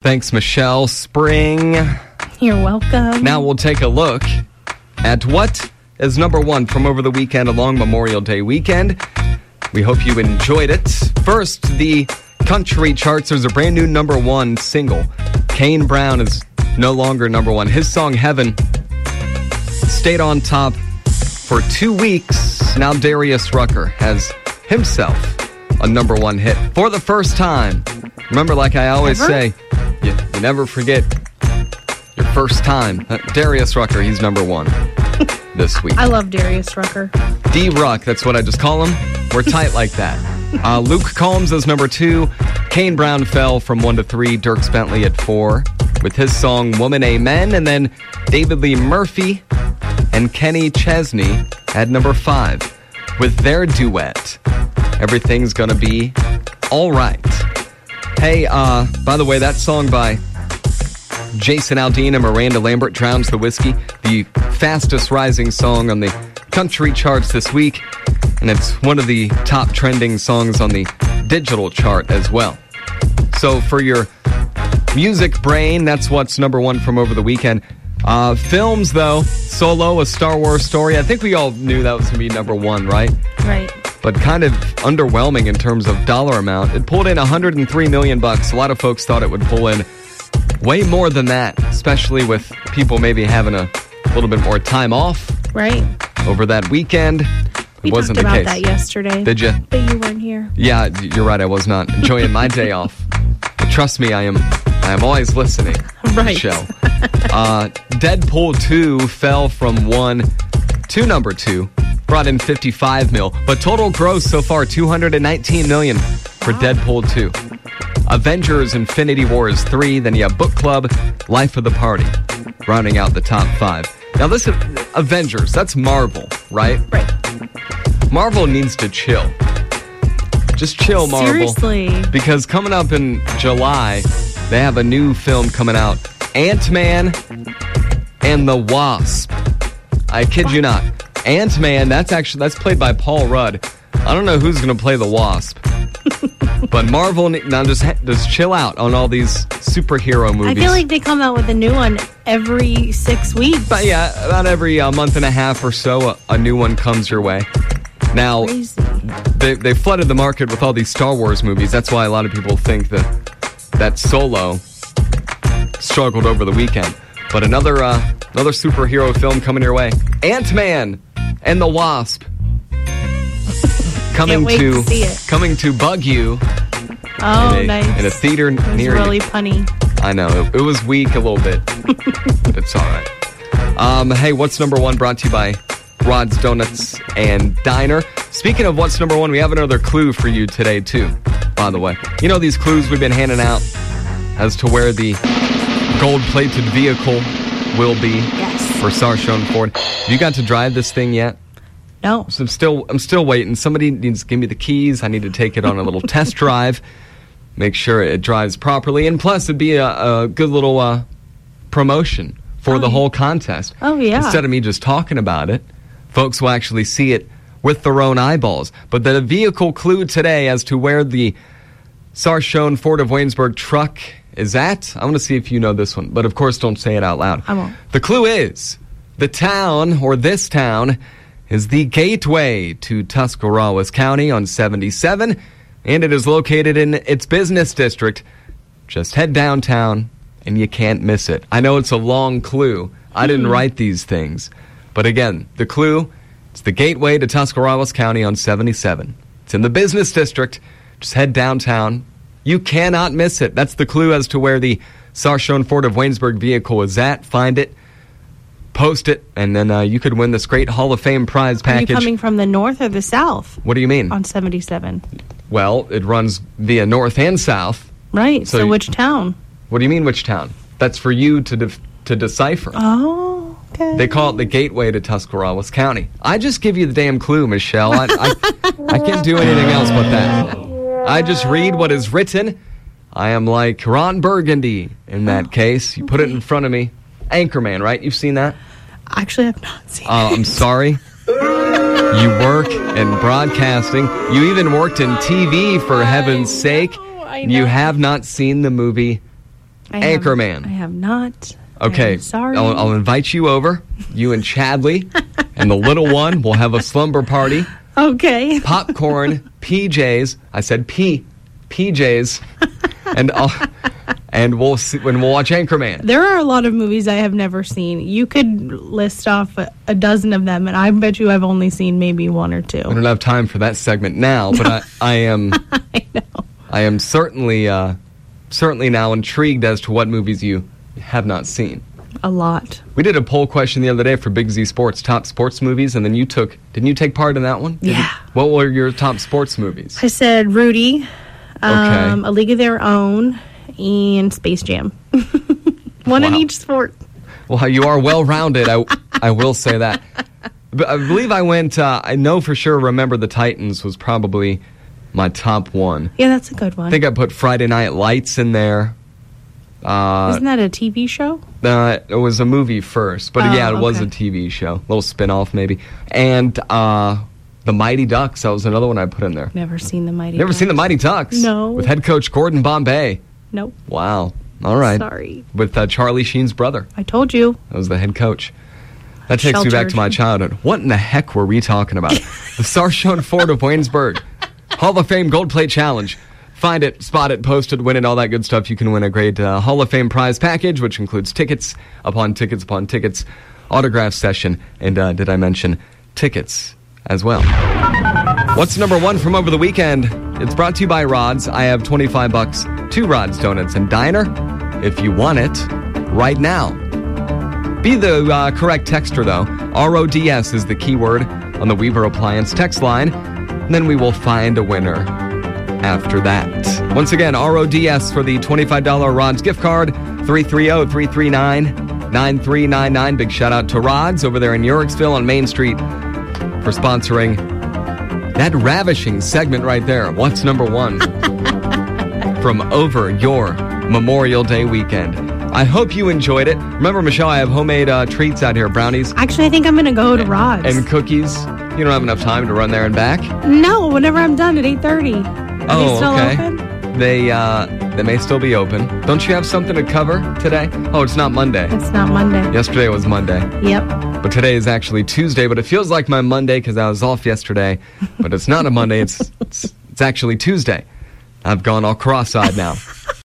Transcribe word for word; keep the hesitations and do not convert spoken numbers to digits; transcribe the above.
Thanks, Michelle. Spring. You're welcome. Now we'll take a look at what is number one from over the weekend, a long Memorial Day weekend. We hope you enjoyed it. First, the country charts. There's a brand new number one single. Kane Brown is no longer number one. His song, Heaven, stayed on top for two weeks. Now Darius Rucker has himself a number one hit for the first time. Remember, like I always Ever? say, you, you never forget your first time. Uh, Darius Rucker, he's number one this week. I love Darius Rucker. D-Ruck, that's what I just call him. We're tight like that. Uh, Luke Combs is number two. Kane Brown fell from one to three. Dierks Bentley at four with his song Woman Amen. And then David Lee Murphy and Kenny Chesney at number five with their duet, Everything's Gonna Be All Right. Hey, uh, by the way, that song by Jason Aldean and Miranda Lambert, Drowns the Whiskey, the fastest rising song on the country charts this week, and it's one of the top trending songs on the digital chart as well. So for your music brain, that's what's number one from over the weekend. Uh, films, though, Solo, A Star Wars Story, I think we all knew that was going to be number one, right? Right. But kind of underwhelming in terms of dollar amount. It pulled in one hundred three million bucks. A lot of folks thought it would pull in way more than that, especially with people maybe having a little bit more time off. Right. Over that weekend. We It wasn't talked the about case. that yesterday. Did you? But you weren't here. Yeah, you're right. I was not enjoying my day off. But trust me, I am. I am always listening. Right. Michelle. Uh, Deadpool two fell from one to number two. Brought in fifty-five mil, but total gross so far two hundred nineteen million for Deadpool two. Avengers Infinity Wars three, then you have Book Club, Life of the Party, rounding out the top five. Now listen, Avengers, that's Marvel, right? Right. Marvel needs to chill. Just chill, Marvel. Seriously. Because coming up in July, they have a new film coming out, Ant-Man and the Wasp. I kid you not. Ant-Man, that's actually, that's played by Paul Rudd. I don't know who's going to play the Wasp. But Marvel, now just, just chill out on all these superhero movies. I feel like they come out with a new one every six weeks. But yeah, about every uh, month and a half or so, a, a new one comes your way. Now, Crazy. they, they flooded the market with all these Star Wars movies. That's why a lot of people think that, that Solo struggled over the weekend. But another uh, another superhero film coming your way. Ant-Man and the Wasp. Coming Can't wait to, to see it. coming to bug you Oh, in a, nice. in a theater It was near really you. punny. I know, it, it was weak a little bit, but it's all right. Um, hey, what's number one brought to you by Rod's Donuts and Diner. Speaking of what's number one, we have another clue for you today, too, by the way. You know these clues we've been handing out as to where the gold-plated vehicle will be Yes. for Sarshone Ford. You got to drive this thing yet? No. So I'm still I'm still waiting. Somebody needs to give me the keys. I need to take it on a little test drive, make sure it drives properly, and plus it'd be a, a good little uh, promotion for Oh, the yeah. whole contest. Oh, yeah. Instead of me just talking about it, folks will actually see it with their own eyeballs. But the vehicle clue today as to where the Sarshone Ford of Waynesburg truck is at, I want to see if you know this one, but of course don't say it out loud. I won't. The clue is the town, or this town, is the gateway to Tuscarawas County on seventy-seven, and it is located in its business district. Just head downtown, and you can't miss it. I know it's a long clue. I didn't write these things. But again, the clue, it's the gateway to Tuscarawas County on seventy-seven. It's in the business district. Just head downtown. You cannot miss it. That's the clue as to where the Sarshone Ford of Waynesburg vehicle is at. Find it. Post it, and then uh, you could win this great Hall of Fame prize Are package. you coming from the north or the south What do you mean? on seventy-seven? Well, it runs via north and south. Right. So So, you- which town? What do you mean, which town? That's for you to def- to decipher. Oh, okay. They call it the gateway to Tuscarawas County. I just give you the damn clue, Michelle. I, I, I can't do anything else but that. I just read what is written. I am like Ron Burgundy in that Oh, case. You put it in front of me. Anchorman, right? You've seen that? Actually, I've not seen Uh, it. I'm sorry. You work in broadcasting. You even worked in T V, for heaven's sake. I You know. have not seen the movie I have- Anchorman. I have not. Okay, I'm sorry. I'll, I'll invite you over. You and Chadley and the little one will have a slumber party. Okay. Popcorn, P Js. I said P, P Js, and I'll, and we'll see, when we'll watch Anchorman. There are a lot of movies I have never seen. You could list off a, a dozen of them, and I bet you I've only seen maybe one or two. I don't have time for that segment now, but I, I am. I know. I am certainly, uh, certainly now intrigued as to what movies you have not seen. A lot. We did a poll question the other day for Big Z Sports, top sports movies, and then you took, didn't you take part in that one? Did Yeah. You, what were your top sports movies? I said Rudy, um, Okay. A League of Their Own, and Space Jam. One in Wow. each sport. Well, you are well-rounded, I, I will say that. But I believe I went, uh, I know for sure Remember the Titans was probably my top one. Yeah, that's a good one. I think I put Friday Night Lights in there. Uh, Isn't that a T V show? Uh, it was a movie first, but Oh, yeah, it was okay. a T V show, a little spin-off maybe. And uh, The Mighty Ducks, that was another one I put in there. Never seen the Mighty Never Ducks. seen The Mighty Ducks? No. With head coach Gordon Bombay. Nope. Wow. All right. Sorry. With uh, Charlie Sheen's brother. I told you. That was the head coach. That takes me back Sheltered. to my childhood. What in the heck were we talking about? The Sarshone Ford of Waynesburg. Hall of Fame Gold Plate Challenge. Find it, spot it, post it, win it, all that good stuff. You can win a great uh, Hall of Fame prize package, which includes tickets upon tickets upon tickets, autograph session, and uh, did I mention tickets as well? What's number one from over the weekend? It's brought to you by Rods. I have twenty-five bucks, two Rods Donuts and Diner, if you want it right now. Be the uh, correct texter, though. R O D S is the keyword on the Weaver Appliance text line. And then we will find a winner after that. Once again, R O D S for the twenty-five dollars Rods gift card, three three zero, three three nine, nine three nine nine. Big shout out to Rods over there in Yorksville on Main Street for sponsoring that ravishing segment right there. What's number one from over your Memorial Day weekend? I hope you enjoyed it. Remember, Michelle, I have homemade uh, treats out here, brownies Actually, I think I'm going to go to Rod's. and cookies. You don't have enough time to run there and back? No, whenever I'm done at eight thirty. Are Oh, they still okay. open? They uh, they may still be open. Don't you have something to cover today? Oh, it's not Monday. It's not Monday. Yesterday was Monday. Yep. But today is actually Tuesday, but it feels like my Monday because I was off yesterday. But it's not a Monday. It's, it's, it's actually Tuesday. I've gone all cross-eyed now.